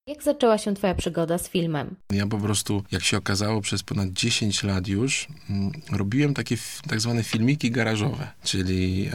Jak zaczęła się twoja przygoda z filmem? Ja po prostu, jak się okazało, przez ponad 10 lat już robiłem takie tak zwane filmiki garażowe, czyli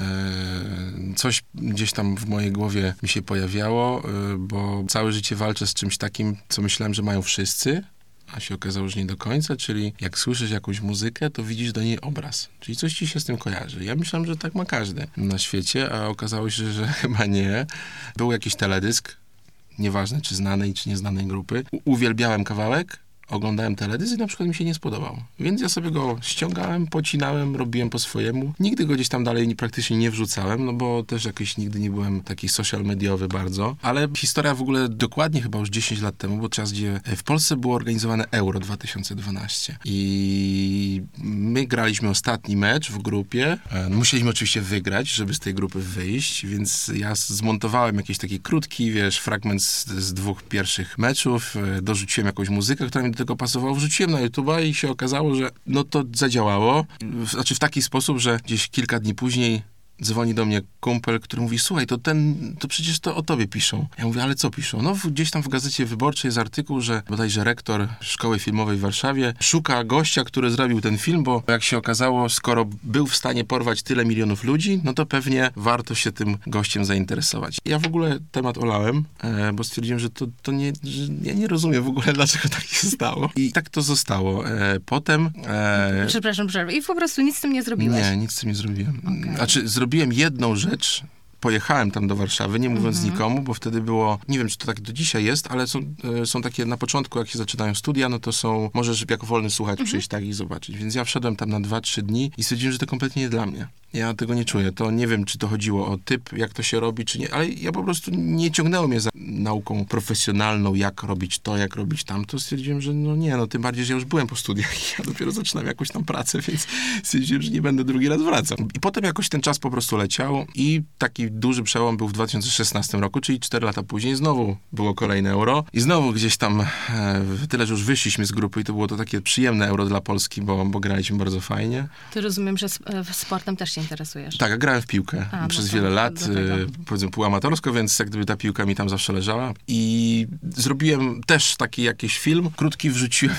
coś gdzieś tam w mojej głowie mi się pojawiało, bo całe życie walczę z czymś takim, co myślałem, że mają wszyscy, a się okazało, że nie do końca, czyli jak słyszysz jakąś muzykę, to widzisz do niej obraz, czyli coś ci się z tym kojarzy. Ja myślałem, że tak ma każdy na świecie, a okazało się, że chyba nie. Był jakiś teledysk, nieważne czy znanej, czy nieznanej grupy. Uwielbiałem kawałek, oglądałem teledysk i na przykład mi się nie spodobał. Więc ja sobie go ściągałem, pocinałem, robiłem po swojemu. Nigdy go gdzieś tam dalej praktycznie nie wrzucałem, no bo też jakoś nigdy nie byłem taki social mediowy bardzo. Ale historia w ogóle dokładnie chyba już 10 lat temu, bo czas, gdzie w Polsce było organizowane Euro 2012. I my graliśmy ostatni mecz w grupie. Musieliśmy oczywiście wygrać, żeby z tej grupy wyjść, więc ja zmontowałem jakiś taki krótki, fragment z dwóch pierwszych meczów, dorzuciłem jakąś muzykę, która mi do tego pasowało, wrzuciłem na YouTube'a i się okazało, że no to zadziałało. Znaczy w taki sposób, że gdzieś kilka dni później dzwoni do mnie kumpel, który mówi, słuchaj, to przecież to o tobie piszą. Ja mówię, ale co piszą? No gdzieś tam w Gazecie Wyborczej jest artykuł, że bodajże rektor Szkoły Filmowej w Warszawie szuka gościa, który zrobił ten film, bo jak się okazało, skoro był w stanie porwać tyle milionów ludzi, no to pewnie warto się tym gościem zainteresować. Ja w ogóle temat olałem, bo stwierdziłem, że to nie, że ja nie rozumiem w ogóle, dlaczego tak się stało. I tak to zostało. Potem... Przepraszam, i po prostu nic z tym nie zrobiłeś? Nie, nic z tym nie zrobiłem. Okay. Znaczy, zrobiłem jedną rzecz, pojechałem tam do Warszawy, nie mówiąc nikomu, bo wtedy było, nie wiem, czy to tak do dzisiaj jest, ale są takie na początku, jak się zaczynają studia, no to możesz jako wolny słuchacz przyjść tak i zobaczyć. Więc ja wszedłem tam na 2-3 dni i stwierdziłem, że to kompletnie nie dla mnie. Ja tego nie czuję. To nie wiem, czy to chodziło o typ, jak to się robi, czy nie, ale ja po prostu nie ciągnęło mnie za nauką profesjonalną, jak robić to, jak robić tamto. Stwierdziłem, że tym bardziej, że ja już byłem po studiach i ja dopiero zaczynam jakąś tam pracę, więc stwierdziłem, że nie będę drugi raz wracał. I potem jakoś ten czas po prostu leciał i taki duży przełom był w 2016 roku, czyli 4 lata później znowu było kolejne Euro i znowu gdzieś tam, tyle, że już wyszliśmy z grupy i to było to takie przyjemne Euro dla Polski, bo graliśmy bardzo fajnie. Ty rozumiem, że sportem też się interesujesz. Tak, ja grałem w piłkę przez wiele lat, powiedzmy półamatorsko, więc jak gdyby ta piłka mi tam zawsze leżała. I zrobiłem też taki jakiś film. Krótki wrzuciłem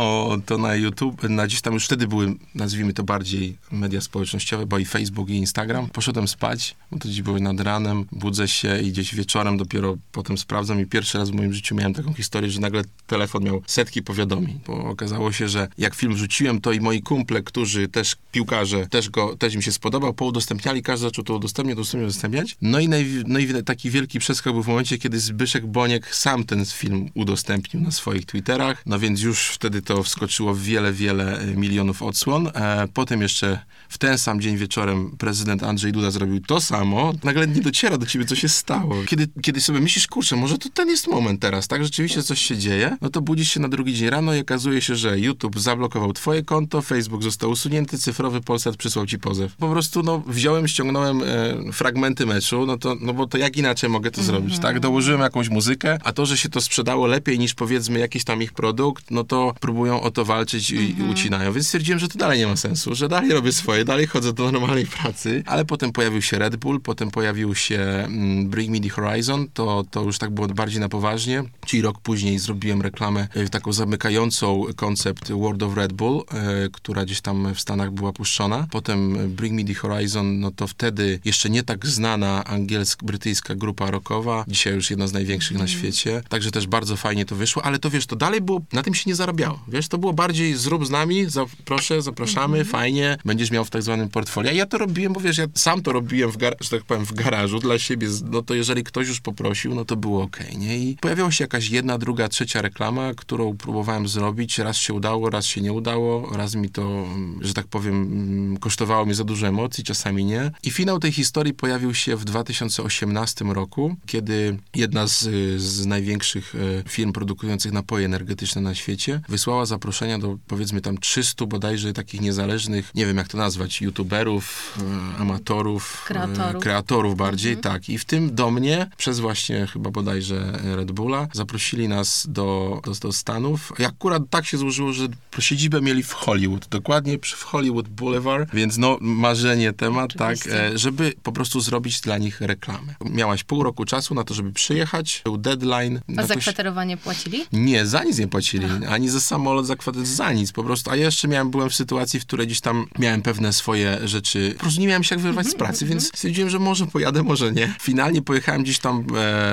to na YouTube. Gdzieś tam już wtedy były, nazwijmy to bardziej media społecznościowe, bo i Facebook, i Instagram. Poszedłem spać, bo to dziś było nad ranem, budzę się i gdzieś wieczorem dopiero potem sprawdzam i pierwszy raz w moim życiu miałem taką historię, że nagle telefon miał setki powiadomień, bo okazało się, że jak film wrzuciłem, to i moi kumple, którzy też piłkarze, też im się spodobał, poudostępniali, każdy zaczął to udostępniać. No i taki wielki przeskok był w momencie, kiedy Zbyszek Boniek sam ten film udostępnił na swoich Twitterach, no więc już wtedy to wskoczyło w wiele milionów odsłon. Potem jeszcze w ten sam dzień wieczorem prezydent Andrzej Duda zrobił to samo. Nagle nie dociera do ciebie, co się stało. Kiedy sobie myślisz, kurczę, może to ten jest moment teraz, tak? Rzeczywiście coś się dzieje. No to budzisz się na drugi dzień rano i okazuje się, że YouTube zablokował twoje konto, Facebook został usunięty, cyfrowy Polsat przysłał ci pozew. Po prostu, wziąłem, ściągnąłem fragmenty meczu, bo to jak inaczej mogę to zrobić, tak? Dołożyłem jakąś muzykę, a to, że się to sprzedało lepiej niż powiedzmy jakiś tam ich produkt, no to próbują o to walczyć i ucinają. Więc stwierdziłem, że to dalej nie ma sensu, że dalej robię swoje, dalej chodzę do normalnej pracy, ale potem pojawił się Red Bull, potem pojawił się Bring Me The Horizon, to już tak było bardziej na poważnie, czyli rok później zrobiłem reklamę taką zamykającą koncept World of Red Bull, która gdzieś tam w Stanach była puszczona. Potem Bring Me The Horizon, no to wtedy jeszcze nie tak znana angielsko-brytyjska grupa rockowa, dzisiaj już jedna z największych na świecie, także też bardzo fajnie to wyszło, ale to to dalej było, na tym się nie zarabiało, to było bardziej zrób z nami, proszę, zapraszamy, fajnie, będziesz miał w tak zwanym portfolio. Ja to robiłem, bo ja sam to robiłem że tak powiem, w garażu dla siebie, no to jeżeli ktoś już poprosił, no to było okej, nie? I pojawiała się jakaś jedna, druga, trzecia reklama, którą próbowałem zrobić, raz się udało, raz się nie udało, raz mi to, że tak powiem, kosztowało mnie za dużo emocji, czasami nie. I finał tej historii pojawił się w 2018 roku, kiedy jedna z największych firm produkujących napoje energetyczne na świecie wysłała zaproszenia do, powiedzmy tam 300 bodajże takich niezależnych, nie wiem jak to nazwać, youtuberów, amatorów, kreatorów, utworów bardziej, tak. I w tym do mnie, przez właśnie chyba bodajże Red Bulla, zaprosili nas do Stanów. I akurat tak się złożyło, że siedzibę mieli w Hollywood, dokładnie w Hollywood Boulevard, więc no marzenie temat, oczywiście. Tak, żeby po prostu zrobić dla nich reklamę. Miałaś pół roku czasu na to, żeby przyjechać, był deadline. A za kwaterowanie płacili? Nie, za nic nie płacili, ani za samolot, za nic, po prostu. A ja jeszcze byłem w sytuacji, w której gdzieś tam miałem pewne swoje rzeczy, po prostu nie miałem się jak wyrwać z pracy, więc stwierdziłem, że może pojadę, może nie. Finalnie pojechałem gdzieś tam,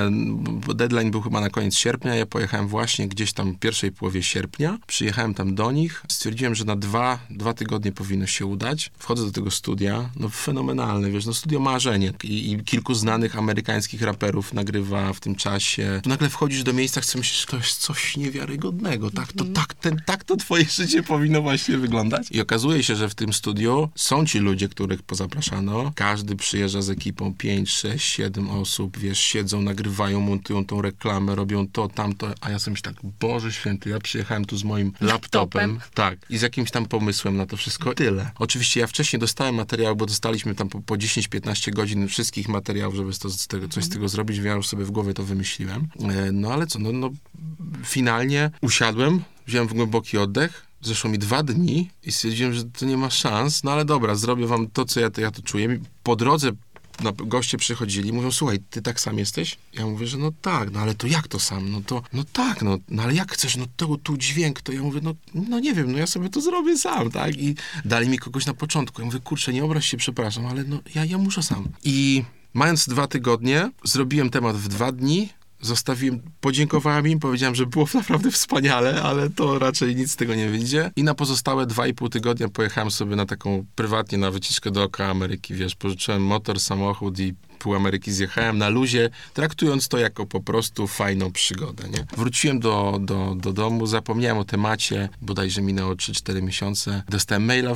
bo deadline był chyba na koniec sierpnia, ja pojechałem właśnie gdzieś tam w pierwszej połowie sierpnia, przyjechałem tam do nich, stwierdziłem, że na dwa tygodnie powinno się udać. Wchodzę do tego studia, no fenomenalne, wiesz, no studio marzenie i kilku znanych amerykańskich raperów nagrywa w tym czasie. Tu nagle wchodzisz do miejsca, chcesz myśleć, że to jest coś niewiarygodnego, tak to twoje życie powinno właśnie wyglądać. I okazuje się, że w tym studiu są ci ludzie, których pozapraszano. Każdy przyjeżdża z ekipą 5, 6, 7 osób, wiesz, siedzą, nagrywają, montują tą reklamę, robią to, tamto, a ja sobie myślę tak, Boże Święty, ja przyjechałem tu z moim laptopem. Tak, i z jakimś tam pomysłem na to wszystko. Tyle. Oczywiście ja wcześniej dostałem materiał, bo dostaliśmy tam po 10-15 godzin wszystkich materiałów, żeby coś z tego zrobić, ja już sobie w głowie to wymyśliłem. No ale co, no finalnie usiadłem, wziąłem głęboki oddech, zeszło mi 2 dni i stwierdziłem, że to nie ma szans, no ale dobra, zrobię wam to, co ja to czuję. Po drodze goście przychodzili, mówią, słuchaj, ty tak sam jesteś? Ja mówię, że no tak, no ale to jak to sam? No ale jak chcesz, tu dźwięk, to ja mówię, no nie wiem, no ja sobie to zrobię sam, tak? I dali mi kogoś na początku. Ja mówię, kurczę, nie obraź się, przepraszam, ale no ja muszę sam. I mając 2 tygodnie, zrobiłem temat w 2 dni, podziękowałem im, powiedziałem, że było naprawdę wspaniale, ale to raczej nic z tego nie wyjdzie. I na pozostałe 2,5 tygodnia pojechałem sobie na taką prywatnie na wycieczkę dookoła Ameryki, wiesz, pożyczyłem motor, samochód i pół Ameryki zjechałem na luzie, traktując to jako po prostu fajną przygodę, nie? Wróciłem do domu, zapomniałem o temacie, bodajże minęło 3-4 miesiące. Dostałem maila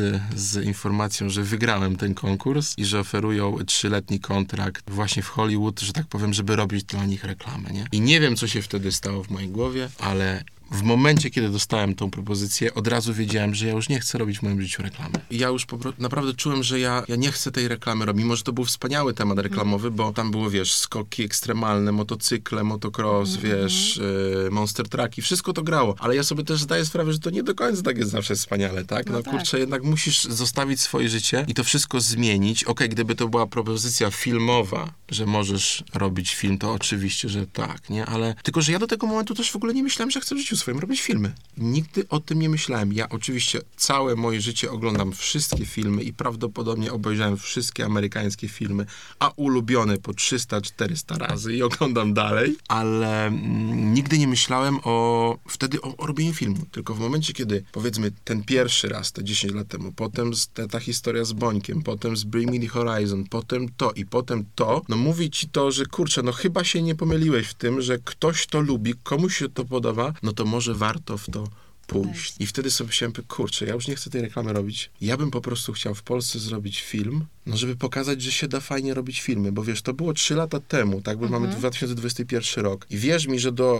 z informacją, że wygrałem ten konkurs i że oferują 3-letni kontrakt właśnie w Hollywood, że tak powiem, żeby robić dla nich reklamę, nie? I nie wiem, co się wtedy stało w mojej głowie, ale w momencie, kiedy dostałem tą propozycję, od razu wiedziałem, że ja już nie chcę robić w moim życiu reklamy. I ja już naprawdę czułem, że ja nie chcę tej reklamy robić. Mimo że to był wspaniały temat reklamowy, bo tam było, wiesz, skoki ekstremalne, motocykle, motocross, wiesz, monster trucki, wszystko to grało. Ale ja sobie też zdaję sprawę, że to nie do końca tak jest zawsze wspaniale, tak? No kurczę, jednak musisz zostawić swoje życie i to wszystko zmienić. Okej, gdyby to była propozycja filmowa, że możesz robić film, to oczywiście, że tak, nie? Ale tylko, że ja do tego momentu też w ogóle nie myślałem, że chcę w życiu swoim robić filmy. Nigdy o tym nie myślałem. Ja oczywiście całe moje życie oglądam wszystkie filmy i prawdopodobnie obejrzałem wszystkie amerykańskie filmy, a ulubione po 300-400 razy i oglądam dalej, ale nigdy nie myślałem wtedy o robieniu filmu. Tylko w momencie, kiedy powiedzmy ten pierwszy raz, te 10 lat temu, potem ta historia z Bońkiem, potem z Bring Me The Horizon, potem to i potem to, no mówi ci to, że kurczę, no chyba się nie pomyliłeś w tym, że ktoś to lubi, komuś się to podoba, no to może warto w to pójść. I wtedy sobie myślałem, kurczę, ja już nie chcę tej reklamy robić. Ja bym po prostu chciał w Polsce zrobić film, no żeby pokazać, że się da fajnie robić filmy, bo wiesz, to było 3 lata temu, tak, bo mamy 2021 rok. I wierz mi, że do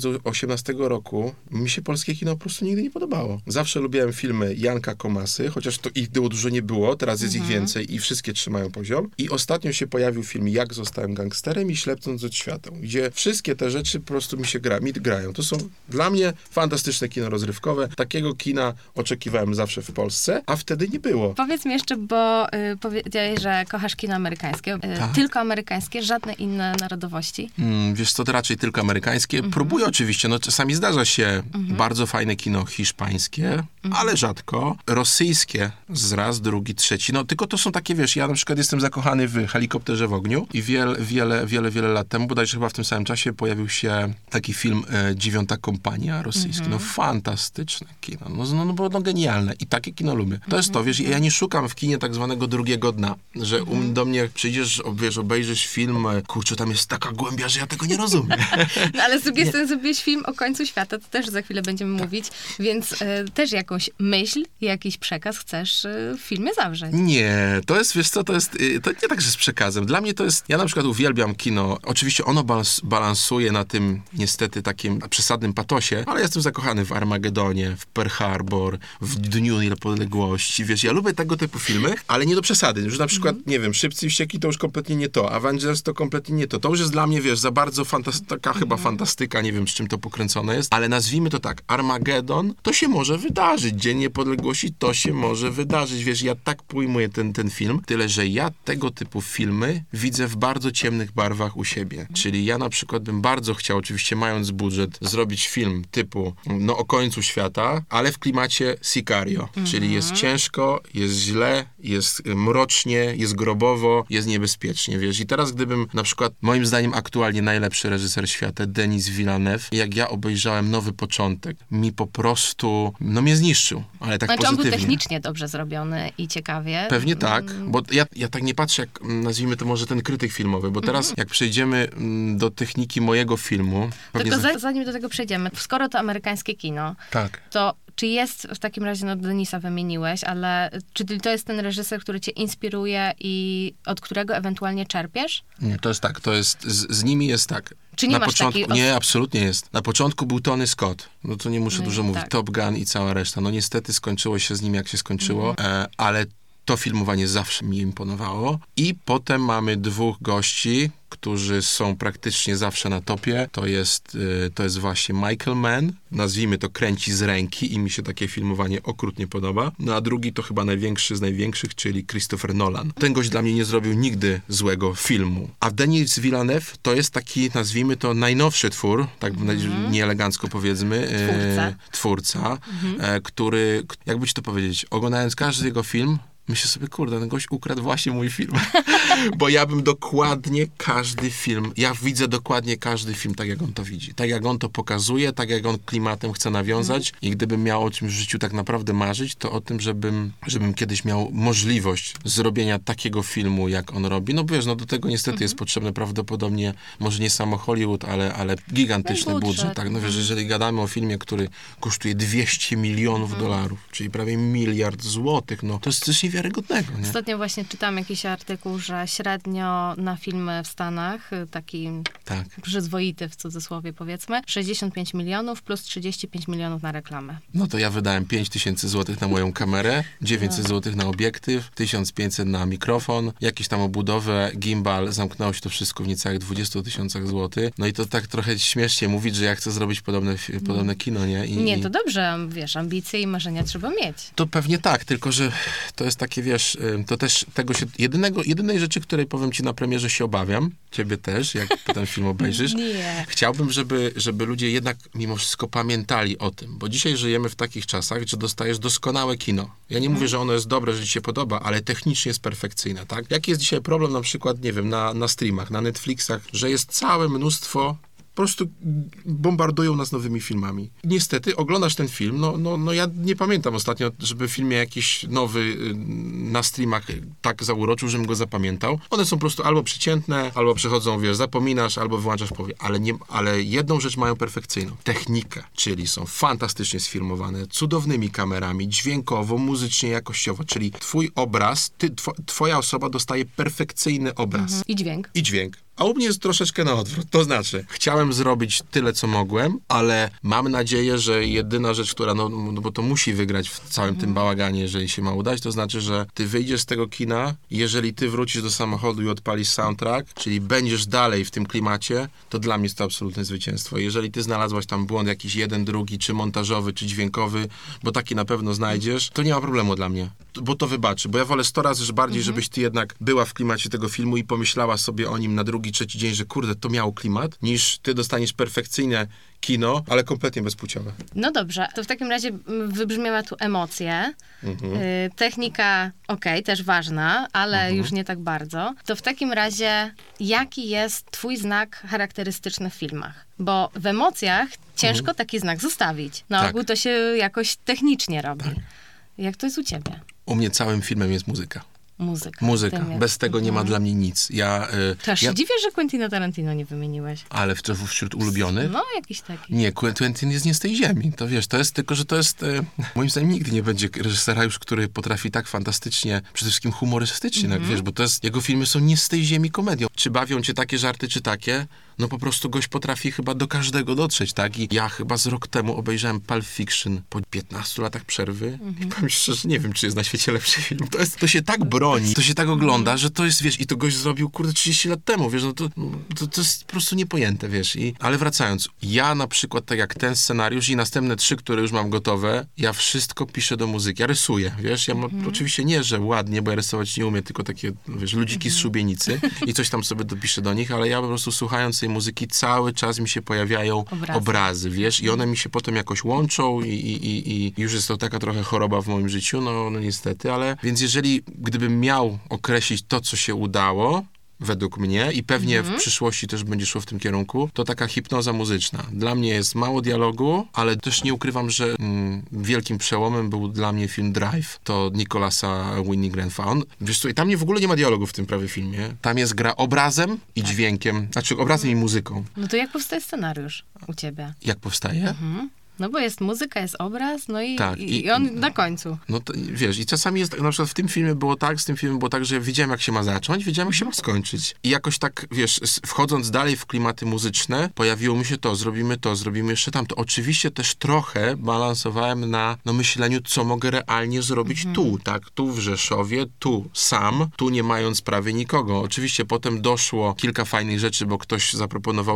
2018 roku mi się polskie kino po prostu nigdy nie podobało. Zawsze lubiłem filmy Janka Komasy, chociaż to ich dużo nie było, teraz jest ich więcej i wszystkie trzymają poziom. I ostatnio się pojawił film Jak zostałem gangsterem i Ślepnąc od świateł, gdzie wszystkie te rzeczy po prostu mi grają. To są dla mnie fantastyczne kino rozrywkowe. Takiego kina oczekiwałem zawsze w Polsce, a wtedy nie było. Powiedz mi jeszcze, bo powiedziałeś, że kochasz kino amerykańskie. Tylko amerykańskie, żadne inne narodowości? Wiesz co, to raczej tylko amerykańskie. Próbuję oczywiście, no czasami zdarza się bardzo fajne kino hiszpańskie, ale rzadko. Rosyjskie raz, drugi, trzeci. No tylko to są takie, wiesz, ja na przykład jestem zakochany w Helikopterze w ogniu i wiele lat temu, bodajże chyba w tym samym czasie pojawił się taki film Dziewiąta kompania rosyjski. No fantastyczne kino. No genialne. I takie kino lubię. To jest to, wiesz, ja nie szukam w kinie tak zwanego drugiego dna, że do mnie przyjdziesz, wiesz, obejrzysz film, kurczę, tam jest taka głębia, że ja tego nie rozumiem. No ale z drugiej strony zrobiłeś film o końcu świata, to też za chwilę będziemy mówić, więc też jakąś myśl, jakiś przekaz chcesz w filmie zawrzeć. Nie, to jest, wiesz co, to nie tak, że z przekazem. Dla mnie to jest, ja na przykład uwielbiam kino. Oczywiście ono balansuje na tym niestety takim przesadnym patosie, ale jestem zakochany w Armagedonie, w Pearl Harbor, w Dniu Niepodległości, wiesz, ja lubię tego typu filmy, ale nie do przesady, że na przykład, nie wiem, Szybcy i Wściekli to już kompletnie nie to, Avengers to kompletnie nie to. To już jest dla mnie, wiesz, za bardzo taka chyba fantastyka, nie wiem, z czym to pokręcone jest, ale nazwijmy to tak, Armagedon, to się może wydarzyć, Dzień Niepodległości, to się może wydarzyć, wiesz, ja tak pojmuję ten film, tyle, że ja tego typu filmy widzę w bardzo ciemnych barwach u siebie, czyli ja na przykład bym bardzo chciał, oczywiście mając budżet, zrobić film typu, no o końcu świata, ale w klimacie Sicario, czyli jest ciężko, jest źle, jest mrocznie, jest grobowo, jest niebezpiecznie, wiesz, i teraz gdybym na przykład, moim zdaniem aktualnie najlepszy reżyser świata, Denis Villeneuve, jak ja obejrzałem Nowy Początek, mi po prostu, no mnie zniszczył, ale tak pozytywnie. On był technicznie dobrze zrobiony i ciekawie. Pewnie tak, bo ja tak nie patrzę, jak nazwijmy to może ten krytyk filmowy, bo teraz jak przejdziemy do techniki mojego filmu... Tylko zanim do tego przejdziemy, skoro to amerykańskie kino, to czy jest w takim razie, no Denisa wymieniłeś, ale czy to jest ten reżyser, który cię inspiruje i od którego ewentualnie czerpiesz? Nie, to jest tak, to jest, z nimi jest tak. Czy nie masz takiej... Nie, absolutnie jest. Na początku był Tony Scott. No to nie muszę dużo mówić. Top Gun i cała reszta. No niestety skończyło się z nim, jak się skończyło, ale to filmowanie zawsze mi imponowało. I potem mamy dwóch gości, którzy są praktycznie zawsze na topie. To jest właśnie Michael Mann. Nazwijmy to kręci z ręki i mi się takie filmowanie okrutnie podoba. No a drugi to chyba największy z największych, czyli Christopher Nolan. Ten gość dla mnie nie zrobił nigdy złego filmu. A Denis Villeneuve to jest taki, nazwijmy to, najnowszy twór, tak nieelegancko powiedzmy. Twórca, który, jakby ci to powiedzieć, oglądając każdy jego film, myślę sobie, kurde, ten gość ukradł właśnie mój film. Bo ja bym dokładnie każdy film, ja widzę dokładnie każdy film tak, jak on to widzi. Tak, jak on to pokazuje, tak, jak on klimatem chce nawiązać. I gdybym miał o czymś w życiu tak naprawdę marzyć, to o tym, żebym kiedyś miał możliwość zrobienia takiego filmu, jak on robi. No wiesz, no do tego niestety jest potrzebny prawdopodobnie, może nie samo Hollywood, ale gigantyczny budżet. Tak, no wiesz, jeżeli gadamy o filmie, który kosztuje $200 milionów, czyli prawie $1 miliard, no to jest coś niewiarygodnego. Nie? Ostatnio właśnie czytam jakiś artykuł, że średnio na filmy w Stanach, taki przyzwoity w cudzysłowie powiedzmy, 65 milionów plus 35 milionów na reklamę. No to ja wydałem 5,000 złotych na moją kamerę, 900 złotych na obiektyw, 1500 na mikrofon, jakieś tam obudowę, gimbal, zamknęło się to wszystko w niecałych 20 000 złotych. No i to tak trochę śmiesznie mówić, że ja chcę zrobić podobne kino, nie? Nie, to dobrze, wiesz, ambicje i marzenia trzeba mieć. To pewnie tak, tylko że to jest takie, wiesz, to też tego się, jedynej rzeczy, której powiem ci na premierze się obawiam, ciebie też, jak ten film obejrzysz. Nie. Chciałbym, żeby ludzie jednak mimo wszystko pamiętali o tym, bo dzisiaj żyjemy w takich czasach, że dostajesz doskonałe kino. Ja nie mówię, że ono jest dobre, że ci się podoba, ale technicznie jest perfekcyjne, tak? Jaki jest dzisiaj problem na przykład, nie wiem, na streamach, na Netflixach, że jest całe mnóstwo, po prostu bombardują nas nowymi filmami. Niestety oglądasz ten film, no ja nie pamiętam ostatnio, żeby w filmie jakiś nowy na streamach tak zauroczył, żebym go zapamiętał. One są po prostu albo przeciętne, albo przechodzą, wiesz, zapominasz, albo wyłączasz powie. Ale jedną rzecz mają perfekcyjną. Technikę, czyli są fantastycznie sfilmowane, cudownymi kamerami, dźwiękowo, muzycznie, jakościowo, czyli twój obraz, twoja osoba dostaje perfekcyjny obraz. I dźwięk. A u mnie jest troszeczkę na odwrót. To znaczy, chciałem zrobić tyle, co mogłem, ale mam nadzieję, że jedyna rzecz, która, no bo to musi wygrać w całym tym bałaganie, jeżeli się ma udać, to znaczy, że ty wyjdziesz z tego kina, jeżeli ty wrócisz do samochodu i odpalisz soundtrack, czyli będziesz dalej w tym klimacie, to dla mnie jest to absolutne zwycięstwo. Jeżeli ty znalazłaś tam błąd jakiś jeden, drugi, czy montażowy, czy dźwiękowy, bo taki na pewno znajdziesz, to nie ma problemu dla mnie, bo to wybaczy, bo ja wolę 100 razy bardziej, żebyś ty jednak była w klimacie tego filmu i pomyślała sobie o nim na drugi, trzeci dzień, że kurde, to miało klimat, niż ty dostaniesz perfekcyjne kino, ale kompletnie bezpłciowe. No dobrze, to w takim razie wybrzmiewa tu emocje. Technika, też ważna, ale już nie tak bardzo. To w takim razie, jaki jest twój znak charakterystyczny w filmach? Bo w emocjach ciężko taki znak zostawić. Na ogół to się jakoś technicznie robi. Jak to jest u ciebie? U mnie całym filmem jest muzyka. muzyka. Muzyka. Bez tego nie ma dla mnie nic. To aż się dziwię, że Quentina Tarantino nie wymieniłeś. Ale wśród ulubionych? No, jakiś taki. Nie, Quentin jest nie z tej ziemi. To wiesz, to jest tylko, że to jest... moim zdaniem nigdy nie będzie reżysera już, który potrafi tak fantastycznie, przede wszystkim humorystycznie, wiesz, bo to jest... Jego filmy są nie z tej ziemi komedią. Czy bawią cię takie żarty, czy takie? No po prostu gość potrafi chyba do każdego dotrzeć, tak? I ja chyba z rok temu obejrzałem Pulp Fiction po 15 latach przerwy i powiem szczerze, nie wiem, czy jest na świecie lepszy film. To się tak broni, to się tak ogląda, że to jest, wiesz, i to gość zrobił, 30 lat temu, wiesz, no to jest po prostu niepojęte, wiesz. Ale wracając, ja na przykład, tak jak ten scenariusz i następne 3, które już mam gotowe, ja wszystko piszę do muzyki, ja rysuję, wiesz, ja oczywiście nie, że ładnie, bo ja rysować nie umiem, tylko takie, wiesz, ludziki z szubienicy i coś tam sobie dopiszę do nich, ale ja po prostu słuchając tej muzyki cały czas mi się pojawiają obrazy, wiesz, i one mi się potem jakoś łączą i już jest to taka trochę choroba w moim życiu, no niestety, ale więc gdybym miał określić to, co się udało, według mnie i pewnie w przyszłości też będzie szło w tym kierunku, to taka hipnoza muzyczna. Dla mnie jest mało dialogu, ale też nie ukrywam, że wielkim przełomem był dla mnie film Drive. To Nicholasa Winding Refn. Wiesz co, i tam w ogóle nie ma dialogu w tym prawie filmie. Tam jest gra obrazem i dźwiękiem, znaczy obrazem i muzyką. No to jak powstaje scenariusz u ciebie? Jak powstaje? No bo jest muzyka, jest obraz, no i, tak, i on na końcu. No to, wiesz, i czasami jest tak, na przykład w tym filmie było tak, z tym filmem było tak, że wiedziałem, jak się ma zacząć, wiedziałem, jak się ma skończyć. I jakoś tak, wiesz, wchodząc dalej w klimaty muzyczne, pojawiło mi się to, zrobimy jeszcze tamto. Oczywiście też trochę balansowałem na myśleniu, co mogę realnie zrobić tu, tak? Tu w Rzeszowie, tu sam, tu nie mając prawie nikogo. Oczywiście potem doszło kilka fajnych rzeczy, bo ktoś zaproponował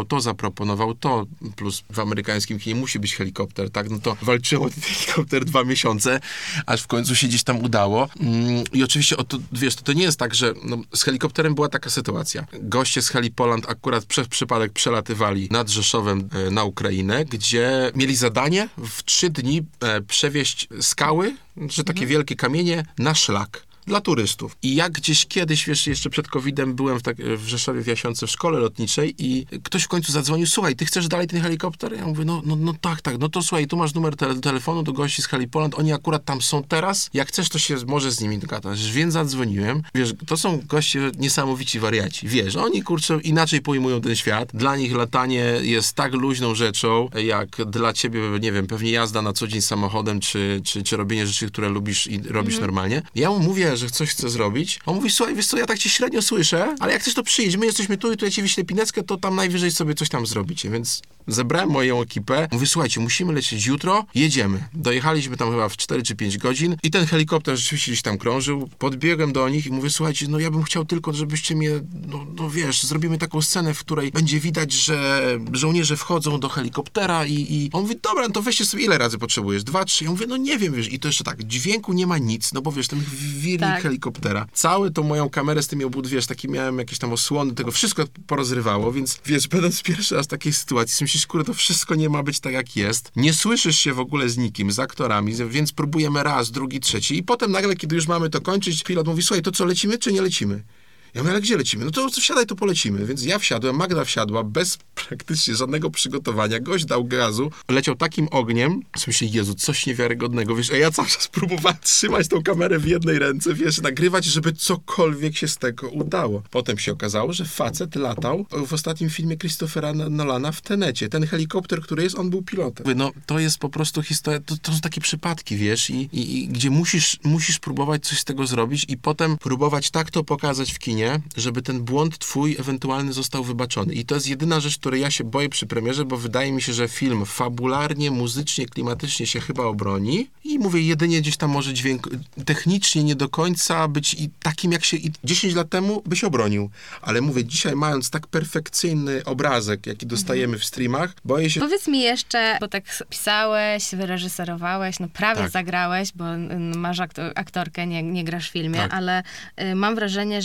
to, plus w amerykańskim kinie musi być helikopter, tak? No to walczyłem o ten helikopter 2 miesiące, aż w końcu się gdzieś tam udało. I oczywiście, wiesz, to nie jest tak, że z helikopterem była taka sytuacja. Goście z Helipoland akurat przez przypadek przelatywali nad Rzeszowem na Ukrainę, gdzie mieli zadanie w 3 dni przewieźć skały, że takie wielkie kamienie, na szlak. Dla turystów. I jak gdzieś kiedyś, wiesz, jeszcze przed COVID-em byłem w Rzeszowie w Jasionce w szkole lotniczej i ktoś w końcu zadzwonił, słuchaj, ty chcesz dalej ten helikopter? Ja mówię, no tak, no to słuchaj, tu masz numer telefonu do gości z Helipoland, oni akurat tam są teraz, jak chcesz, to się może z nimi dogadać. Więc zadzwoniłem. Wiesz, to są goście niesamowici wariaci. Wiesz, oni, kurczę, inaczej pojmują ten świat. Dla nich latanie jest tak luźną rzeczą, jak dla ciebie, nie wiem, pewnie jazda na co dzień samochodem, czy robienie rzeczy, które lubisz i robisz normalnie. Ja mu mówię, że coś chce zrobić. On mówi, słuchaj, wiesz co, ja tak cię średnio słyszę, ale jak chcesz, to przyjedź. My jesteśmy tu i tu ja ci wyślę pineckę, to tam najwyżej sobie coś tam zrobicie. Więc zebrałem moją ekipę. Mówię, słuchajcie, musimy lecieć jutro, jedziemy. Dojechaliśmy tam chyba w 4 czy 5 godzin i ten helikopter rzeczywiście gdzieś tam krążył. Podbiegłem do nich i mówię, słuchajcie, no ja bym chciał tylko, żebyście mnie, no wiesz, zrobimy taką scenę, w której będzie widać, że żołnierze wchodzą do helikoptera i on mówi, dobra, no to weźcie sobie, ile razy potrzebujesz? 2, 3. Ja mówię, no nie wiem, wiesz, i to jeszcze tak, dźwięku nie ma nic, no bo wiesz, ten wirnik helikoptera. Całą tą moją kamerę z tymi obud, wiesz, taki miałem jakieś tam osłony, tego wszystko porozrywało, więc wiesz, będąc pierwszy raz w takiej sytuacji, myślisz, kurde, to wszystko nie ma być tak, jak jest. Nie słyszysz się w ogóle z nikim, z aktorami, więc próbujemy raz, drugi, trzeci i potem nagle, kiedy już mamy to kończyć, pilot mówi, słuchaj, to co, lecimy czy nie lecimy? Ja mówię, ale gdzie lecimy? No to wsiadaj, to polecimy. Więc ja wsiadłem, Magda wsiadła, bez praktycznie żadnego przygotowania. Gość dał gazu, leciał takim ogniem. Myślę, Jezu, coś niewiarygodnego. Wiesz, a ja cały czas próbowałem trzymać tą kamerę w jednej ręce, wiesz, nagrywać, żeby cokolwiek się z tego udało. Potem się okazało, że facet latał w ostatnim filmie Christophera Nolana w Tenecie. Ten helikopter, który jest, on był pilotem. No, to jest po prostu historia, to są takie przypadki, wiesz, i gdzie musisz próbować coś z tego zrobić i potem próbować tak to pokazać w kinie, żeby ten błąd twój ewentualny został wybaczony. I to jest jedyna rzecz, której ja się boję przy premierze, bo wydaje mi się, że film fabularnie, muzycznie, klimatycznie się chyba obroni i mówię, jedynie gdzieś tam może dźwięk technicznie nie do końca być i takim, jak się 10 lat temu by się obronił. Ale mówię, dzisiaj mając tak perfekcyjny obrazek, jaki dostajemy w streamach, boję się... Powiedz mi jeszcze, bo tak pisałeś, wyreżyserowałeś, no prawie zagrałeś, bo masz aktorkę, nie grasz w filmie, ale mam wrażenie, że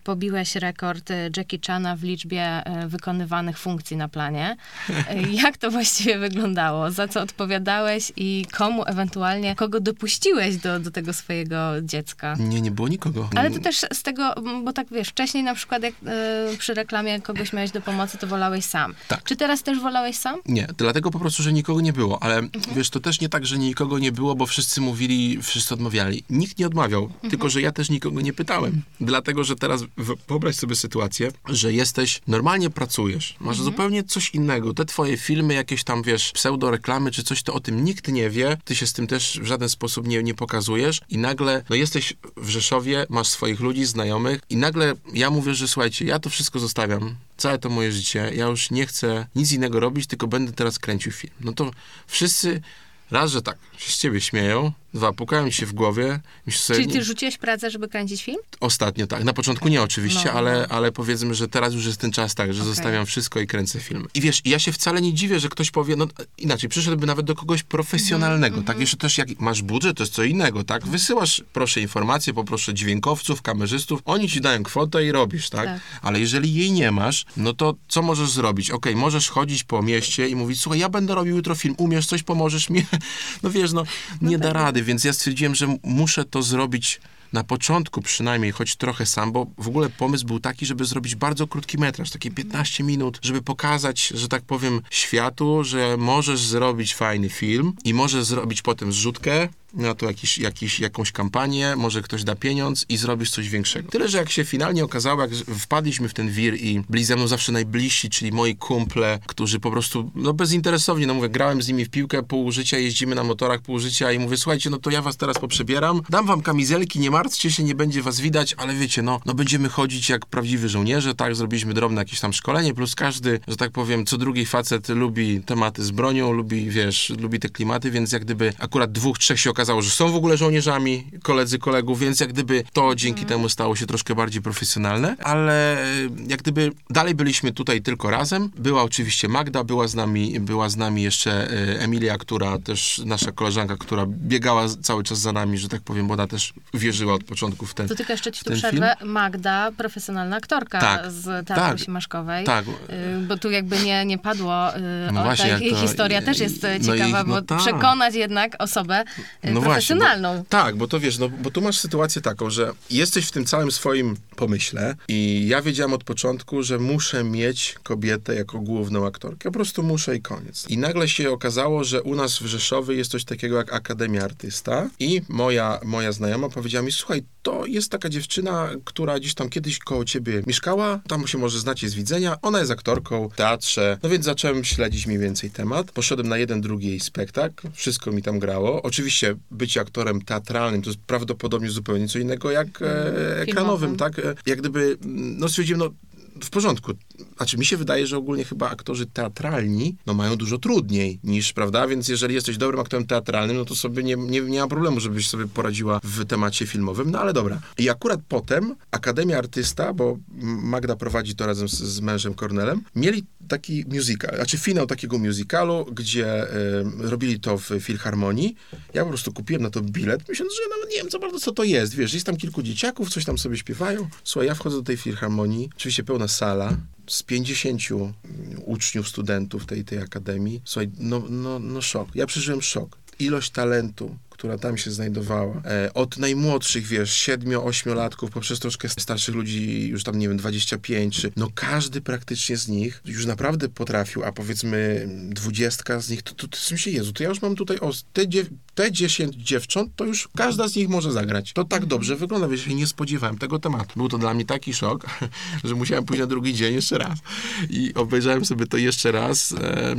pobiłeś rekord Jackie Chana w liczbie wykonywanych funkcji na planie. Jak to właściwie wyglądało? Za co odpowiadałeś i kogo dopuściłeś do tego swojego dziecka? Nie było nikogo. Ale to też z tego, bo tak wiesz, wcześniej na przykład jak przy reklamie kogoś miałeś do pomocy, to wolałeś sam. Tak. Czy teraz też wolałeś sam? Nie, dlatego po prostu, że nikogo nie było, ale wiesz, to też nie tak, że nikogo nie było, bo wszyscy mówili, wszyscy odmawiali. Nikt nie odmawiał, tylko że ja też nikogo nie pytałem. Dlatego, że teraz wyobraź sobie sytuację, że normalnie pracujesz, masz zupełnie coś innego. Te twoje filmy, jakieś tam, wiesz, pseudoreklamy czy coś, to o tym nikt nie wie, ty się z tym też w żaden sposób nie pokazujesz i nagle, jesteś w Rzeszowie, masz swoich ludzi, znajomych i nagle ja mówię, że słuchajcie, ja to wszystko zostawiam, całe to moje życie, ja już nie chcę nic innego robić, tylko będę teraz kręcił film. No to wszyscy raz, że tak, się z ciebie śmieją, dwa, pukają ci się w głowie. Czyli ty rzuciłeś pracę, żeby kręcić film? Ostatnio tak. Na początku nie oczywiście, ale powiedzmy, że teraz już jest ten czas tak, że zostawiam wszystko i kręcę film. I wiesz, ja się wcale nie dziwię, że ktoś powie, inaczej, przyszedłby nawet do kogoś profesjonalnego, tak? Jeszcze też jak masz budżet, to jest co innego, tak? Wysyłasz, proszę informacje, poproszę dźwiękowców, kamerzystów, oni ci dają kwotę i robisz, tak? Ale jeżeli jej nie masz, no to co możesz zrobić? Okej, możesz chodzić po mieście i mówić, słuchaj, ja będę robił jutro film, umiesz coś, pomożesz mi? No wiesz, nie da rady, więc ja stwierdziłem, że muszę to zrobić na początku przynajmniej, choć trochę sam, bo w ogóle pomysł był taki, żeby zrobić bardzo krótki metraż, takie 15 minut, żeby pokazać, że tak powiem, światu, że możesz zrobić fajny film i możesz zrobić potem zrzutkę na to jakąś kampanię, może ktoś da pieniądz i zrobisz coś większego. Tyle, że jak się finalnie okazało, jak wpadliśmy w ten wir i byli ze mną zawsze najbliżsi, czyli moi kumple, którzy po prostu, bezinteresownie, mówię, grałem z nimi w piłkę pół życia, jeździmy na motorach pół życia i mówię, słuchajcie, to ja was teraz poprzebieram, dam wam kamizelki, nie martwcie się, nie będzie was widać, ale wiecie, będziemy chodzić jak prawdziwi żołnierze, tak, zrobiliśmy drobne jakieś tam szkolenie, plus każdy, że tak powiem, co drugi facet lubi tematy z bronią, lubi te klimaty, więc jak gdyby akurat 2, 3 się okazało, że są w ogóle żołnierzami, koledzy kolegów, więc jak gdyby to dzięki temu stało się troszkę bardziej profesjonalne, ale jak gdyby dalej byliśmy tutaj tylko razem. Była oczywiście Magda, była z nami jeszcze Emilia, która też, nasza koleżanka, która biegała cały czas za nami, że tak powiem, bo ona też wierzyła od początku w ten film. To tylko jeszcze ci tu przerwę. Magda, profesjonalna aktorka z Teatru Siemaszkowej. Tak. Bo tu jakby nie padło jej historia też jest ciekawa, bo przekonać jednak osobę profesjonalną. Właśnie, tak, bo to wiesz, bo tu masz sytuację taką, że jesteś w tym całym swoim pomyśle i ja wiedziałem od początku, że muszę mieć kobietę jako główną aktorkę. Po prostu muszę i koniec. I nagle się okazało, że u nas w Rzeszowie jest coś takiego jak Akademia Artysta i moja znajoma powiedziała mi, słuchaj, to jest taka dziewczyna, która gdzieś tam kiedyś koło ciebie mieszkała, tam się może znacie z widzenia, ona jest aktorką w teatrze, więc zacząłem śledzić mniej więcej temat. Poszedłem na jeden, drugi jej spektakl, wszystko mi tam grało. Oczywiście bycie aktorem teatralnym to jest prawdopodobnie zupełnie co innego jak ekranowym, tak? Jak gdyby, stwierdziłem, w porządku. Znaczy, mi się wydaje, że ogólnie chyba aktorzy teatralni, mają dużo trudniej niż, prawda? Więc jeżeli jesteś dobrym aktorem teatralnym, to sobie nie ma problemu, żebyś sobie poradziła w temacie filmowym, ale dobra. I akurat potem Akademia Artysta, bo Magda prowadzi to razem z mężem Kornelem, mieli taki musical, znaczy finał takiego musicalu, gdzie robili to w Filharmonii. Ja po prostu kupiłem na to bilet, myśląc, że nawet nie wiem za bardzo, co to jest. Wiesz, jest tam kilku dzieciaków, coś tam sobie śpiewają. Słuchaj, ja wchodzę do tej Filharmonii, oczywiście pełna sala, z 50 uczniów, studentów tej akademii. Słuchaj, szok. Ja przeżyłem szok. Ilość talentu, która tam się znajdowała. Od najmłodszych, 7-8-latków, poprzez troszkę starszych ludzi, już tam, 25, czy... każdy praktycznie z nich już naprawdę potrafił, a powiedzmy 20 z nich, to myślę, Jezu, to ja już mam tutaj, te 10 dziewcząt, to już każda z nich może zagrać. To tak dobrze wygląda, ja się nie spodziewałem tego tematu. Był to dla mnie taki szok, że musiałem pójść na drugi dzień jeszcze raz. I obejrzałem sobie to jeszcze raz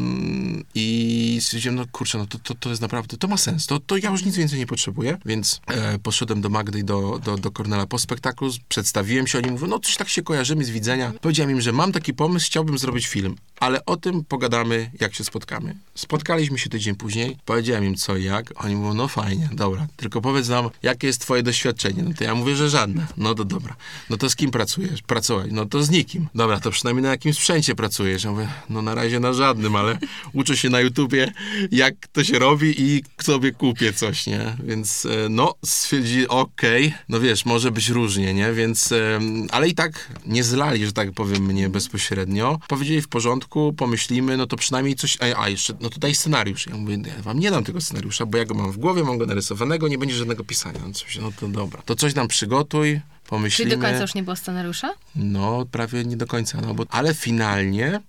i stwierdziłem, to jest naprawdę, to ma sens. To ja już nic więcej nie potrzebuję, więc poszedłem do Magdy i do Kornela po spektaklu, przedstawiłem się, oni mówią, coś tak się kojarzymy z widzenia. Powiedziałem im, że mam taki pomysł, chciałbym zrobić film. ale o tym pogadamy, jak się spotkamy. Spotkaliśmy się tydzień później, powiedziałem im co i jak, oni mówią, no fajnie, dobra, tylko powiedz nam, jakie jest twoje doświadczenie. No to ja mówię, że żadne. No to dobra. No to z kim pracujesz? Pracować? No to z nikim. Dobra, to przynajmniej na jakimś sprzęcie pracujesz. Ja mówię, no na razie na żadnym, ale uczę się na YouTubie, jak to się robi i sobie kupię coś, nie? Więc no, stwierdzili, okej, no wiesz, może być różnie, nie? Więc, ale i tak nie zlali, że tak powiem, mnie bezpośrednio. Powiedzieli w porządku, pomyślimy, no to przynajmniej coś, jeszcze, no to daj scenariusz. Ja mówię, ja wam nie dam tego scenariusza, bo ja go mam w głowie, mam go narysowanego, nie będzie żadnego pisania. No to dobra. To coś nam przygotuj, pomyślimy. Czyli do końca już nie było scenariusza? No, prawie nie do końca, no bo... Ale finalnie,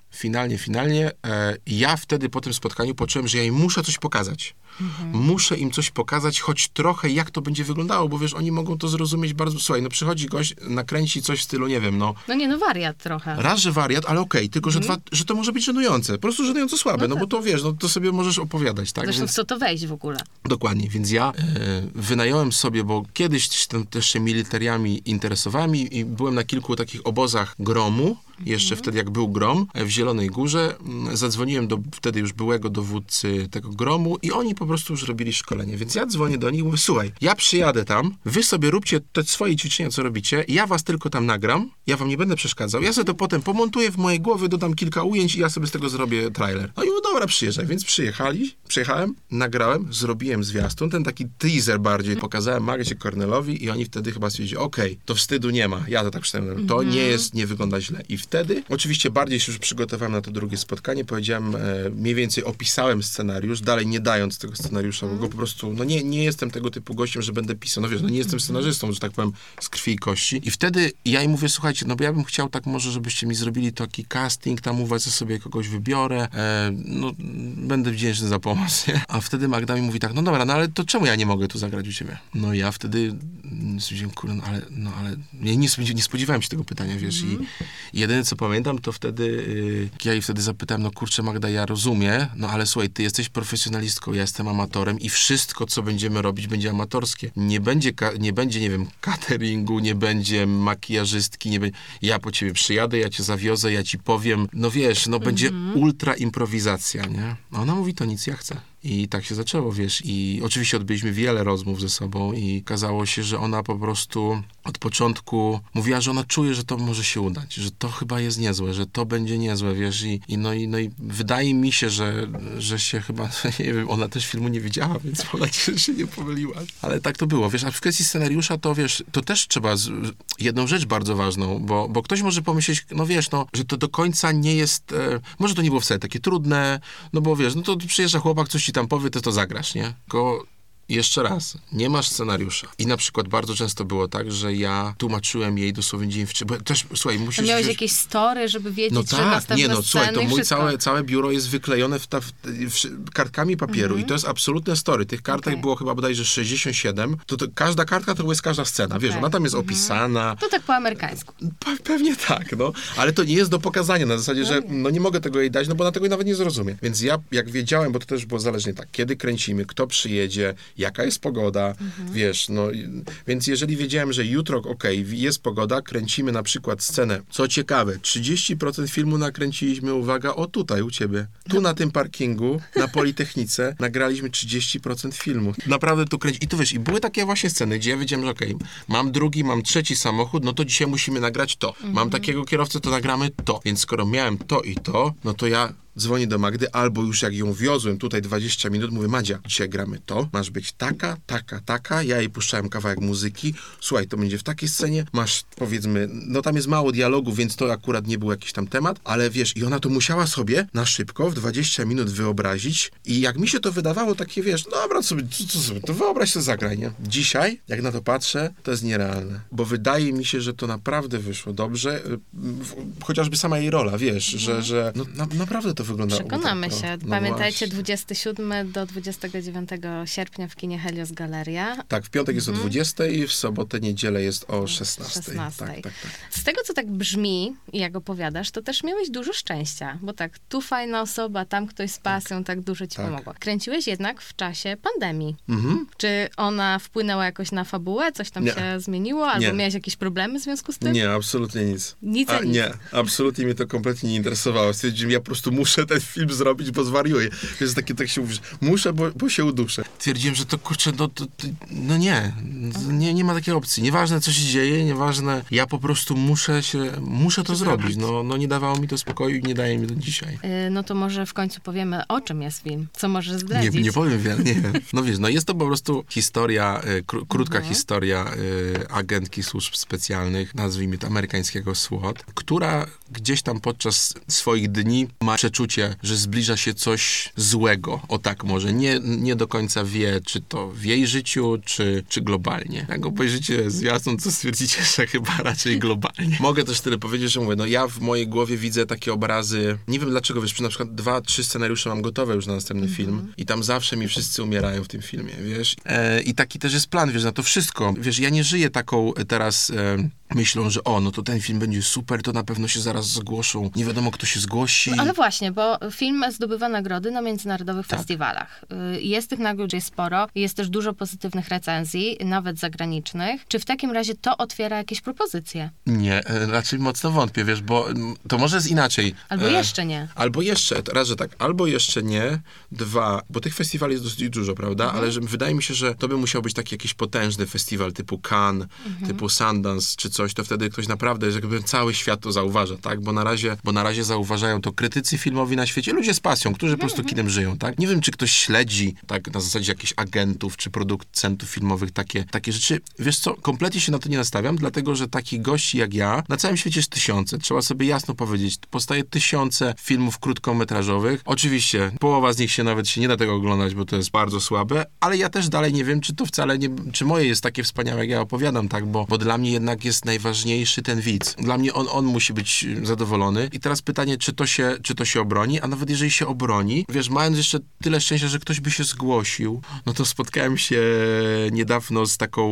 ja wtedy po tym spotkaniu poczułem, że ja im muszę coś pokazać. Muszę im coś pokazać, choć trochę jak to będzie wyglądało, bo wiesz, oni mogą to zrozumieć bardzo... Słuchaj, no przychodzi gość, nakręci coś w stylu, nie wiem, no... No nie, no wariat trochę. Raz, że wariat, ale okej, tylko że to może być żenujące. Po prostu żenująco słabe, no bo to wiesz, no to sobie możesz opowiadać, tak? Zresztą w co to wejść w ogóle. Dokładnie, więc ja wynająłem sobie, bo kiedyś też się militariami interesowałem i byłem na kilku takich obozach Gromu, jeszcze wtedy jak był Grom, w Zielonej Górze. Zadzwoniłem do wtedy już byłego dowódcy tego Gromu i oni po prostu już robili szkolenie. Więc ja dzwonię do nich i mówię, słuchaj, ja przyjadę tam, wy sobie róbcie te swoje ćwiczenia, co robicie, ja was tylko tam nagram, ja wam nie będę przeszkadzał, ja sobie to potem pomontuję w mojej głowie, dodam kilka ujęć i ja sobie z tego zrobię trailer. No i mówię, dobra, przyjeżdżaj. Więc przyjechałem, nagrałem, zrobiłem zwiastun, ten taki teaser bardziej, pokazałem Magdzie Kornelowi i oni wtedy chyba stwierdzili, okej, to wstydu nie ma, ja to tak przynajmniej, to nie wygląda źle. I wtedy, oczywiście bardziej się już przygotowałem na to drugie spotkanie, powiedziałem, mniej więcej opisałem scenariusz, dalej nie dając tego scenariusza, bo go po prostu, no nie jestem tego typu gościem, że będę pisał, no wiesz, no nie jestem scenarzystą, że tak powiem, z krwi i kości. I wtedy ja im mówię, słuchajcie, no bo ja bym chciał tak może, żebyście mi zrobili taki casting, tam u was sobie kogoś wybiorę, no będę wdzięczny za pomoc, nie? A wtedy Magda mi mówi tak, no dobra, no ale to czemu ja nie mogę tu zagrać u ciebie? No ja wtedy stwierdziłem, kurde, no ale ja nie spodziewałem się tego pytania, wiesz, i jedyne co pamiętam, to wtedy ja jej wtedy zapytałem, no kurczę Magda, ja rozumiem, no ale słuchaj, ty jesteś profesjonalistką, ja jestem amatorem i wszystko, co będziemy robić, będzie amatorskie. Nie będzie, nie wiem, cateringu, nie będzie makijażystki, nie będzie... Ja po ciebie przyjadę, ja cię zawiozę, ja ci powiem, no wiesz, no będzie ultra improwizacja, nie? A ona mówi, to nic, ja chcę. I tak się zaczęło, wiesz, i oczywiście odbyliśmy wiele rozmów ze sobą i okazało się, że ona po prostu od początku mówiła, że ona czuje, że to może się udać, że to chyba jest niezłe, że to będzie niezłe, wiesz, i wydaje mi się, że się chyba, nie wiem, ona też filmu nie widziała, więc ona się nie pomyliła. Ale tak to było, wiesz, a w kwestii scenariusza to, wiesz, to też trzeba jedną rzecz bardzo ważną, bo ktoś może pomyśleć, no wiesz, no, że to do końca nie jest, może to nie było wcale takie trudne, no bo wiesz, no to przyjeżdża chłopak, coś ci tam powie, to zagrasz, nie? Tylko jeszcze raz, nie masz scenariusza. I na przykład bardzo często było tak, że ja tłumaczyłem jej dosłownie dzień wcześniej, bo też, słuchaj, musisz... Miałeś jakieś story, żeby wiedzieć, no że następne słuchaj, to mój całe biuro jest wyklejone kartkami papieru i to jest absolutne story. Tych kartek było chyba bodajże 67, to każda kartka to jest każda scena, wiesz, ona tam jest opisana. To tak po amerykańsku. Pewnie tak, no. Ale to nie jest do pokazania, na zasadzie, że no nie mogę tego jej dać, no bo ona tego nawet nie zrozumie. Więc ja, jak wiedziałem, bo to też było zależnie tak, kiedy kręcimy, kto przyjedzie, jaka jest pogoda, wiesz, no, więc jeżeli wiedziałem, że jutro, jest pogoda, kręcimy na przykład scenę. Co ciekawe, 30% filmu nakręciliśmy, uwaga, tutaj u ciebie. Tu na tym parkingu, na Politechnice, nagraliśmy 30% filmu. Naprawdę tu kręci. I tu wiesz, i były takie właśnie sceny, gdzie ja wiedziałem, że mam drugi, mam trzeci samochód, no to dzisiaj musimy nagrać to. Mam takiego kierowcę, to nagramy to. Więc skoro miałem to i to, no to ja dzwonię do Magdy, albo już jak ją wiozłem tutaj 20 minut, mówię, Madzia, dzisiaj gramy to, masz być taka, ja jej puszczałem kawałek muzyki, słuchaj, to będzie w takiej scenie, masz, powiedzmy, no tam jest mało dialogu, więc to akurat nie był jakiś tam temat, ale wiesz, i ona to musiała sobie na szybko w 20 minut wyobrazić i jak mi się to wydawało, takie wiesz, dobra, to wyobraź sobie, zagraj, nie? Dzisiaj, jak na to patrzę, to jest nierealne, bo wydaje mi się, że to naprawdę wyszło dobrze, chociażby sama jej rola, wiesz, że no, naprawdę to wygląda? Przekonamy się. No Pamiętajcie, właśnie. 27 do 29 sierpnia w kinie Helios Galeria. Tak, w piątek jest o 20, w sobotę, niedzielę jest o 16. Tak. Z tego, co tak brzmi i jak opowiadasz, to też miałeś dużo szczęścia, bo tak, tu fajna osoba, tam ktoś z pasją tak dużo ci pomogło. Kręciłeś jednak w czasie pandemii. Czy ona wpłynęła jakoś na fabułę? Coś tam się zmieniło? Albo miałeś jakieś problemy w związku z tym? Nie, absolutnie nic. Nic. Nie, absolutnie mnie to kompletnie nie interesowało. Stwierdziłem, ja po prostu muszę ten film zrobić, bo zwariuję. Więc tak się mówisz, muszę, bo się uduszę. Twierdziłem, że to kurczę, nie ma takiej opcji. Nieważne, co się dzieje, nieważne, ja po prostu muszę to zrobić. No nie dawało mi to spokoju i nie daje mi to dzisiaj. No to może w końcu powiemy, o czym jest film. Co możesz zdradzić? Nie powiem wiele, nie. No wiesz, jest to po prostu historia, krótka historia agentki służb specjalnych, nazwijmy to amerykańskiego SWAT, która gdzieś tam podczas swoich dni ma przeczucie, że zbliża się coś złego. O tak może. Nie do końca wie, czy to w jej życiu, czy globalnie. Jak obejrzycie zwiastun, to stwierdzicie, że chyba raczej globalnie. Mogę też tyle powiedzieć, że mówię, ja w mojej głowie widzę takie obrazy, nie wiem dlaczego, wiesz, na przykład 2-3 scenariusze mam gotowe już na następny film i tam zawsze mi wszyscy umierają w tym filmie, wiesz. I taki też jest plan, wiesz, na to wszystko. Wiesz, ja nie żyję taką teraz myślą, że no to ten film będzie super, to na pewno się zaraz zgłoszą. Nie wiadomo, kto się zgłosi. No, ale właśnie, bo film zdobywa nagrody na międzynarodowych festiwalach. Jest tych nagród sporo, jest też dużo pozytywnych recenzji, nawet zagranicznych. Czy w takim razie to otwiera jakieś propozycje? Nie, raczej mocno wątpię, wiesz, bo to może jest inaczej. Albo jeszcze nie. Albo jeszcze, raz, że tak, albo jeszcze nie, 2, bo tych festiwali jest dosyć dużo, prawda? Ale że wydaje mi się, że to by musiał być taki jakiś potężny festiwal typu Cannes, typu Sundance, czy coś, to wtedy ktoś naprawdę, że jakby cały świat to zauważa, tak? Bo na razie zauważają to krytycy filmowi na świecie, ludzie z pasją, którzy po prostu kinem żyją, tak? Nie wiem, czy ktoś śledzi, tak, na zasadzie jakichś agentów, czy producentów filmowych, takie rzeczy. Wiesz co, kompletnie się na to nie nastawiam, dlatego, że takich gości jak ja, na całym świecie jest tysiące. Trzeba sobie jasno powiedzieć, powstaje tysiące filmów krótkometrażowych. Oczywiście, połowa z nich nawet się nie da tego oglądać, bo to jest bardzo słabe, ale ja też dalej nie wiem, czy to wcale nie, czy moje jest takie wspaniałe, jak ja opowiadam, tak? Bo dla mnie jednak jest najważniejszy ten widz. Dla mnie on musi być zadowolony. I teraz pytanie, czy to się obroni, a nawet jeżeli się obroni, wiesz, mając jeszcze tyle szczęścia, że ktoś by się zgłosił, no to spotkałem się niedawno z taką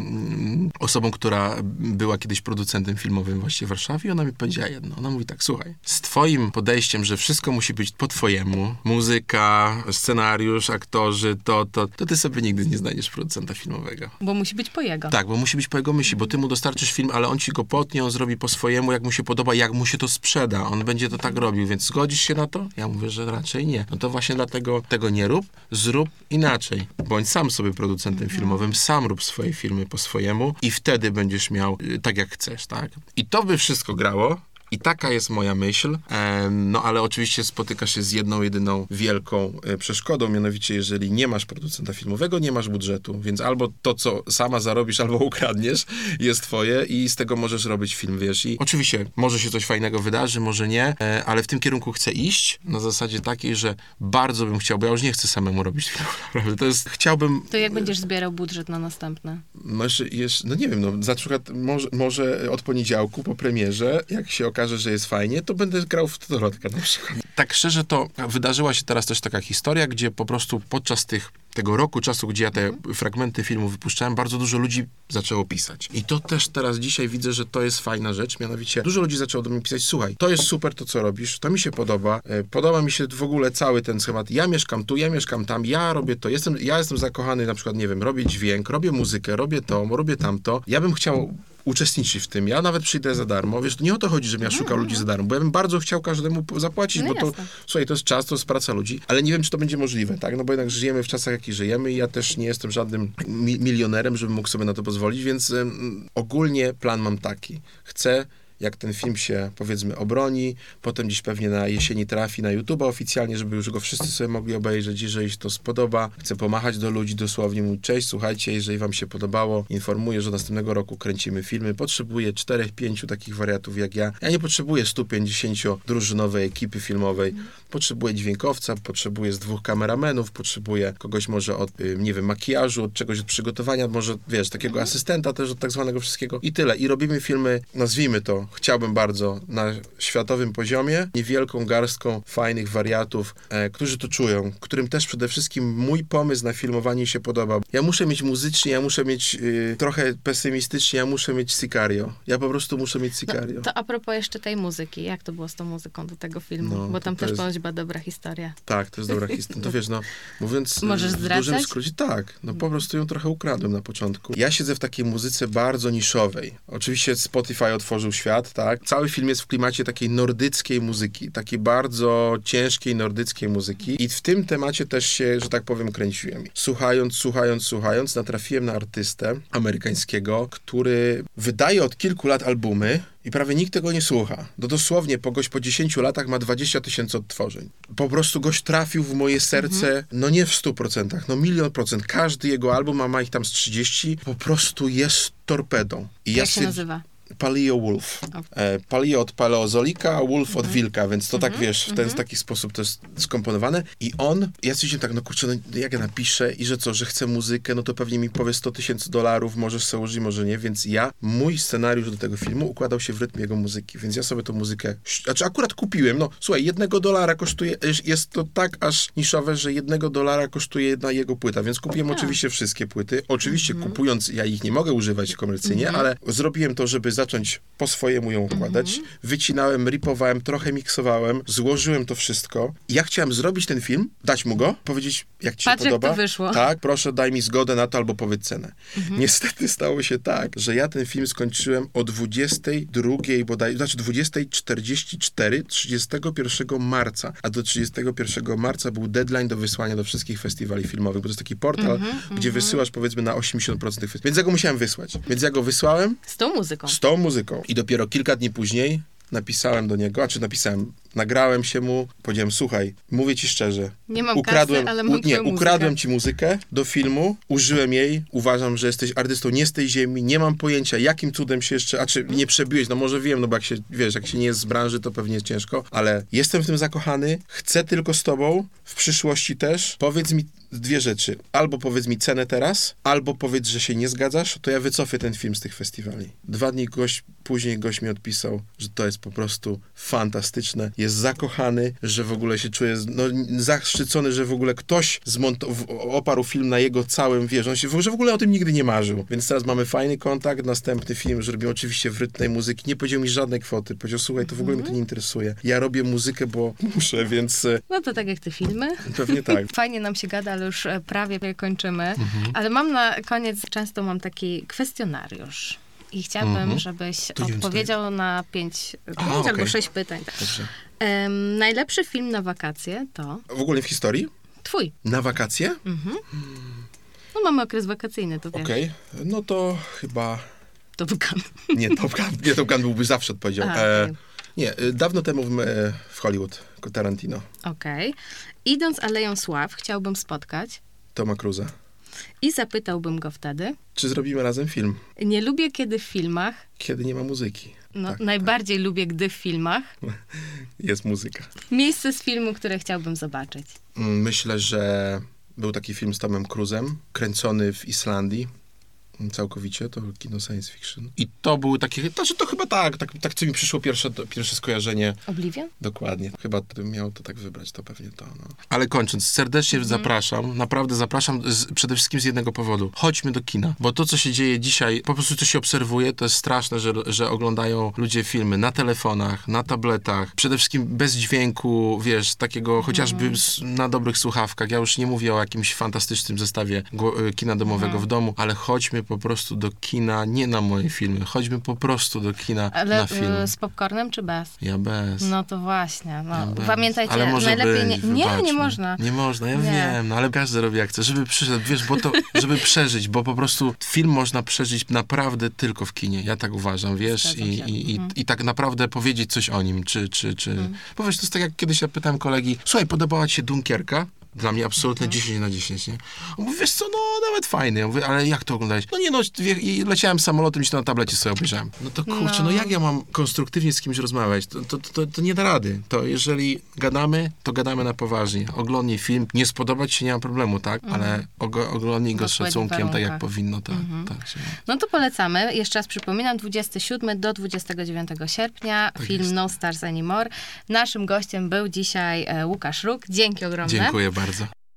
osobą, która była kiedyś producentem filmowym właśnie w Warszawie i ona mi powiedziała jedno. Ona mówi tak, słuchaj, z twoim podejściem, że wszystko musi być po twojemu, muzyka, scenariusz, aktorzy, to ty sobie nigdy nie znajdziesz producenta filmowego. Bo musi być po jego. Tak, bo musi być po jego myśli, bo ty mu dostarczysz film, ale on ci go potnie, on zrobi po swojemu, jak mu się podoba, jak mu się to sprzeda. On będzie to tak robił, więc zgodzisz się na to? Ja mówię, że raczej nie. No to właśnie dlatego tego nie rób, zrób inaczej. Bądź sam sobie producentem filmowym, sam rób swoje filmy po swojemu i wtedy będziesz miał tak, jak chcesz, tak? I to by wszystko grało. I taka jest moja myśl, no ale oczywiście spotykasz się z jedną, jedyną wielką przeszkodą, mianowicie jeżeli nie masz producenta filmowego, nie masz budżetu, więc albo to, co sama zarobisz, albo ukradniesz, jest twoje i z tego możesz robić film, wiesz. I oczywiście może się coś fajnego wydarzy, może nie, ale w tym kierunku chcę iść, na zasadzie takiej, że bardzo bym chciał, bo ja już nie chcę samemu robić filmu, naprawdę. Chciałbym... To jak będziesz zbierał budżet na następne? No nie wiem, na przykład może od poniedziałku po premierze, jak się okaże, że jest fajnie, to będę grał w Totolotka na przykład. Tak szczerze, to wydarzyła się teraz też taka historia, gdzie po prostu podczas tego roku czasu, gdzie ja te fragmenty filmu wypuszczałem, bardzo dużo ludzi zaczęło pisać. I to też teraz dzisiaj widzę, że to jest fajna rzecz, mianowicie dużo ludzi zaczęło do mnie pisać, słuchaj, to jest super to, co robisz, to mi się podoba mi się w ogóle cały ten schemat, ja mieszkam tu, ja mieszkam tam, ja robię to, ja jestem zakochany, na przykład, nie wiem, robię dźwięk, robię muzykę, robię to, robię tamto, ja bym chciał uczestniczyć w tym. Ja nawet przyjdę za darmo. Wiesz, nie o to chodzi, żebym ja szukał ludzi za darmo, bo ja bym bardzo chciał każdemu zapłacić, bo to, słuchaj, to jest czas, to jest praca ludzi, ale nie wiem, czy to będzie możliwe, tak? No bo jednak żyjemy w czasach, jakich żyjemy i ja też nie jestem żadnym milionerem, żebym mógł sobie na to pozwolić, więc ogólnie plan mam taki. Chcę, jak ten film się, powiedzmy, obroni, potem gdzieś pewnie na jesieni trafi na YouTube'a oficjalnie, żeby już go wszyscy sobie mogli obejrzeć, jeżeli się to spodoba. Chcę pomachać do ludzi, dosłownie mówić, cześć, słuchajcie, jeżeli wam się podobało, informuję, że następnego kręcimy filmy. Potrzebuję 4-5 takich wariatów jak ja. Ja nie potrzebuję 150-drużynowej ekipy filmowej. Potrzebuję dźwiękowca, potrzebuję z 2 kameramenów, potrzebuję kogoś może od, nie wiem, makijażu, od czegoś od przygotowania, może, wiesz, takiego asystenta też od tak zwanego wszystkiego i tyle. I robimy filmy, nazwijmy to, chciałbym bardzo na światowym poziomie, niewielką garstką fajnych wariatów, którzy to czują, którym też przede wszystkim mój pomysł na filmowanie się podoba. Ja muszę mieć muzycznie, ja muszę mieć trochę pesymistycznie, ja muszę mieć Sicario. Ja po prostu muszę mieć Sicario. No, to a propos jeszcze tej muzyki, jak to było z tą muzyką do tego filmu? Bo tam też ponoć była dobra historia. Tak, to jest dobra historia. To wiesz, mówiąc możesz w dużym skrócie, tak, po prostu ją trochę ukradłem na początku. Ja siedzę w takiej muzyce bardzo niszowej. Oczywiście Spotify otworzył świat, tak? Cały film jest w klimacie takiej nordyckiej muzyki, takiej bardzo ciężkiej nordyckiej muzyki i w tym temacie też się, że tak powiem, kręciłem. Słuchając, natrafiłem na artystę amerykańskiego, który wydaje od kilku lat albumy i prawie nikt tego nie słucha. Dosłownie po 10 latach ma 20 000 odtworzeń. Po prostu gość trafił w moje serce, nie w 100%, 1,000,000%. Każdy jego album, a ma ich tam z 30, po prostu jest torpedą. I jak się nazywa? Paleo Wolf. Okay. Paleo od paleozolika, a Wolf od wilka, więc to tak, wiesz, w ten taki sposób to jest skomponowane. I on, ja stwierdziłem tak, jak ja napiszę i że chcę muzykę, to pewnie mi powie $100,000, możesz sobie użyć, może nie, więc mój scenariusz do tego filmu układał się w rytm jego muzyki, więc ja sobie tą muzykę, akurat kupiłem, słuchaj, $1 kosztuje, jest to tak aż niszowe, że $1 kosztuje jedna jego płyta, więc kupiłem oczywiście wszystkie płyty. Oczywiście kupując, ja ich nie mogę używać komercyjnie, ale zrobiłem to, żeby zacząć po swojemu ją układać. Wycinałem, ripowałem, trochę miksowałem, złożyłem to wszystko. I ja chciałem zrobić ten film, dać mu go, powiedzieć, jak ci się podoba. Jak to wyszło. Tak, proszę, daj mi zgodę na to, albo powiedz cenę. Niestety stało się tak, że ja ten film skończyłem o 22 bodaj, 20:44, 31 marca. A do 31 marca był deadline do wysłania do wszystkich festiwali filmowych, bo to jest taki portal, gdzie wysyłasz, powiedzmy, na 80% tych festiwali. Więc ja go musiałem wysłać. Więc ja go wysłałem. Z tą muzyką. I dopiero kilka dni później napisałem do niego, nagrałem się mu, powiedziałem, słuchaj, mówię ci szczerze, nie mam kasy, ale mam ukradłem ci muzykę do filmu, użyłem jej, uważam, że jesteś artystą nie z tej ziemi, nie mam pojęcia, jakim cudem się jeszcze, nie przebiłeś, może wiem, bo jak się, wiesz, jak się nie jest z branży, to pewnie jest ciężko, ale jestem w tym zakochany, chcę tylko z tobą, w przyszłości też, powiedz mi 2 rzeczy, albo powiedz mi cenę teraz, albo powiedz, że się nie zgadzasz, to ja wycofię ten film z tych festiwali. 2 dni później gość mi odpisał, że to jest po prostu fantastyczne, jest zakochany, że w ogóle się czuje zaszczycony, że w ogóle ktoś oparł film na jego całym, wiesz, że w ogóle o tym nigdy nie marzył. Więc teraz mamy fajny kontakt, następny film, że robimy oczywiście w rytm tej muzyki, nie powiedział mi żadnej kwoty, powiedział, słuchaj, to w ogóle mnie to nie interesuje. Ja robię muzykę, bo muszę, więc... No to tak jak te filmy. Pewnie tak. Fajnie nam się gada, ale już prawie kończymy. Ale mam na koniec, często mam taki kwestionariusz. I chciałabym, żebyś odpowiedział na 5 albo 6 pytań. Dobrze. Najlepszy film na wakacje to? W ogóle w historii? Twój. Na wakacje? Mamy okres wakacyjny, to wiesz. Okej. No to chyba... Top Gun. Nie, Top Gun byłby zawsze odpowiedział. Nie, dawno temu w Hollywood, Tarantino. Okej. Idąc Aleją Sław, chciałbym spotkać Toma Cruza. I zapytałbym go wtedy, czy zrobimy razem film? Nie lubię, kiedy w filmach... Kiedy nie ma muzyki. Tak, najbardziej lubię, gdy w filmach... Jest muzyka. Miejsce z filmu, które chciałbym zobaczyć. Myślę, że był taki film z Tomem Cruzem, kręcony w Islandii. Całkowicie, to kino science fiction. I to były takie, to chyba tak co mi przyszło pierwsze skojarzenie. Oblivion? Dokładnie. Chyba bym miał to tak wybrać, to pewnie to. Ale kończąc, serdecznie zapraszam, naprawdę zapraszam przede wszystkim z jednego powodu. Chodźmy do kina, bo to, co się dzieje dzisiaj, po prostu co się obserwuje, to jest straszne, że oglądają ludzie filmy na telefonach, na tabletach, przede wszystkim bez dźwięku, wiesz, takiego chociażby na dobrych słuchawkach. Ja już nie mówię o jakimś fantastycznym zestawie kina domowego w domu, ale chodźmy po prostu do kina, nie na moje filmy. Chodźmy po prostu do kina na film. Ale z popcornem czy bez? Ja bez. No to właśnie. Ja pamiętajcie, ale może najlepiej być, nie można. Nie można, ja wiem, ale każdy robi jak chce, żeby przyszedł, wiesz, bo to, żeby przeżyć, bo po prostu film można przeżyć naprawdę tylko w kinie. Ja tak uważam, wiesz, i tak naprawdę powiedzieć coś o nim, czy. Bo wiesz, to jest tak, jak kiedyś ja pytałem kolegi, słuchaj, podobała ci się Dunkierka? Dla mnie absolutnie 10 na 10, nie? On mówi, wiesz co, no nawet fajny. Ja mówię, ale jak to oglądałeś? No nie no, leciałem samolotem i się na tablecie sobie obejrzałem. No to kurczę, no jak ja mam konstruktywnie z kimś rozmawiać? To nie da rady. To jeżeli gadamy, to gadamy na poważnie. Oglądnij film, nie spodobać się, nie ma problemu, tak? Ale oglądnij go z szacunkiem, tak jak powinno, tak. No to polecamy. Jeszcze raz przypominam, 27 do 29 sierpnia Tak film jest. No Stars Anymore. Naszym gościem był dzisiaj Łukasz Ruk. Dzięki ogromne. Dziękuję bardzo.